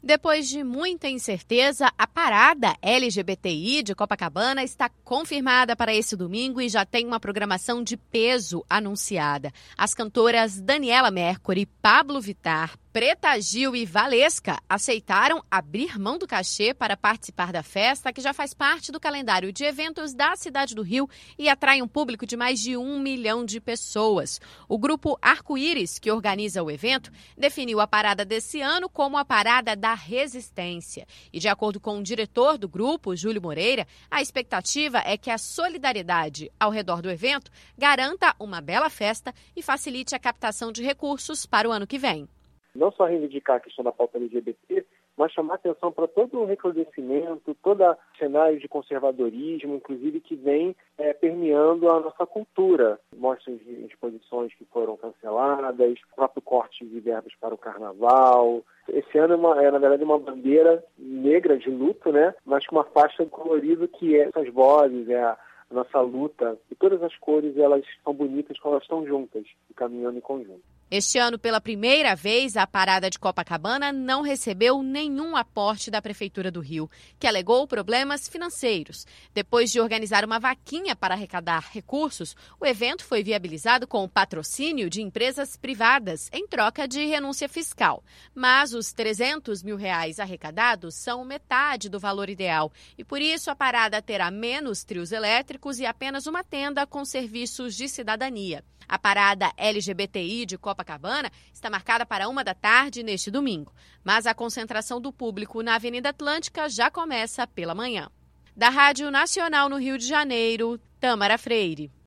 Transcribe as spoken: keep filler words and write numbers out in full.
Depois de muita incerteza, a parada L G B T I de Copacabana está confirmada para esse domingo e já tem uma programação de peso anunciada. As cantoras Daniela Mercury, Pablo Vittar, Preta Gil e Valesca aceitaram abrir mão do cachê para participar da festa, que já faz parte do calendário de eventos da cidade do Rio e atrai um público de mais de um milhão de pessoas. O grupo Arco-Íris, que organiza o evento, definiu a parada desse ano como a Parada da Resistência. E de acordo com o diretor do grupo, Júlio Moreira, a expectativa é que a solidariedade ao redor do evento garanta uma bela festa e facilite a captação de recursos para o ano que vem. Não só reivindicar a questão da pauta L G B T, mas chamar atenção para todo o recrudescimento, todo o cenário de conservadorismo, inclusive que vem é, permeando a nossa cultura. Mostram exposições que foram canceladas, o próprio corte de verbas para o carnaval. Esse ano é, uma, é, na verdade, uma bandeira negra de luto, né? Mas com uma faixa colorida que é essas vozes, é a a nossa luta. E todas as cores, elas são bonitas quando elas estão juntas e caminhando em conjunto. Este ano, pela primeira vez, a Parada de Copacabana não recebeu nenhum aporte da Prefeitura do Rio, que alegou problemas financeiros. Depois de organizar uma vaquinha para arrecadar recursos, o evento foi viabilizado com o patrocínio de empresas privadas, em troca de renúncia fiscal. Mas os trezentos mil reais arrecadados são metade do valor ideal. E por isso a parada terá menos trios elétricos e apenas uma tenda com serviços de cidadania. A parada L G B T I de Copacabana está marcada para uma da tarde neste domingo, mas a concentração do público na Avenida Atlântica já começa pela manhã. Da Rádio Nacional no Rio de Janeiro, Tâmara Freire.